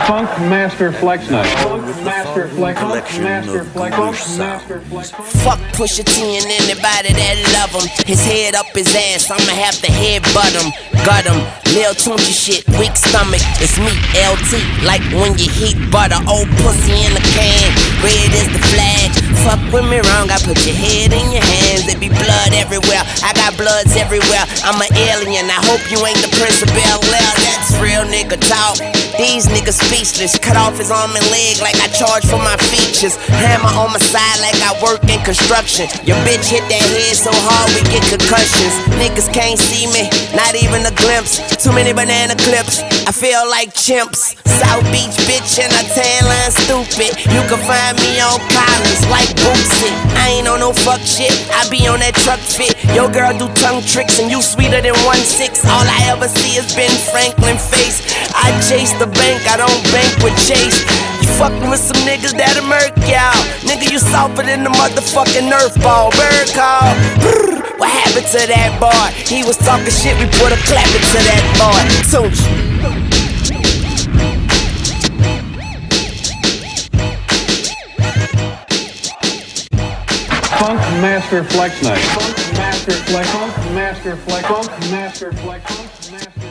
Funk Master Flex Night. Funk Master Flex. Funk Master Flex. Funk Master Flex. Fuck Pusha T and anybody that love him. His head up his ass, I'ma have to headbutt him. Gut him. Lil Tunchi shit, weak stomach. It's me, LT. Like when you heat butter, old pussy in a can. Red is the flag. Fuck with me wrong, I put your head in your hands. There be blood everywhere. I got bloods everywhere. I'm an alien. I hope you ain't the Prince of Bel-Air. That's real nigga talk. These niggas speechless. Cut off his arm and leg like I charge for my features. Hammer on my side like I work in construction. Your bitch hit that head so hard we get concussions. Niggas can't see me, not even a glimpse. Too many banana clips, I feel like chimps. South Beach bitch and a tan line stupid. You can find me on Collins like Bootsy. I ain't on no fuck shit, I be on that truck fit. Your girl do tongue tricks and you sweeter than 1-6. All I ever see is Ben Franklin face. I chase the bank, I don't bank with Chase. You fucking with some niggas that'll murk y'all. Nigga, you softer than the motherfucking Nerf ball. Bird call. Brrr, what happened to that boy? He was talking shit, we put a clap into that boy. Tunchi. Funk Master Flex Night. Funk Master Flex. Funk Master Flex. Funk Master Flex. Funk Master